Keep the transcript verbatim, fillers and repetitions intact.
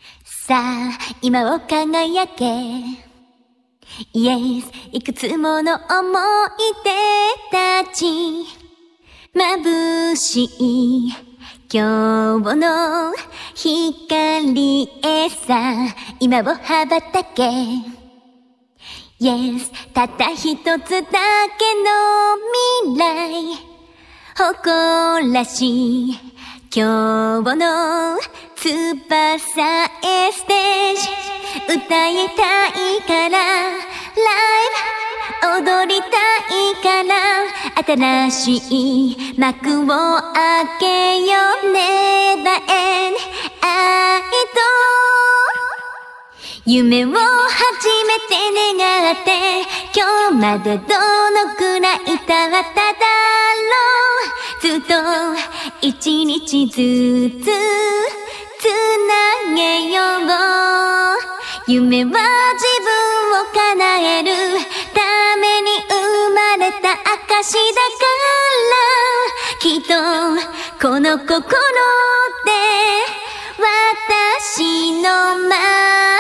さあ今を輝け Yes いくつもの思い出たち眩しい今日の光へさ今を羽ばたけ Yes たった一つだけの未来誇らしい今日の翼へステージ歌いたいからライブ踊りたいから新しい幕を開けようねばえん愛と夢を初めて願って今日までどのくらい経っただろうずっと一日ずつつなげよう夢は自分を叶えるために生まれた証だからきっとこの心で私のま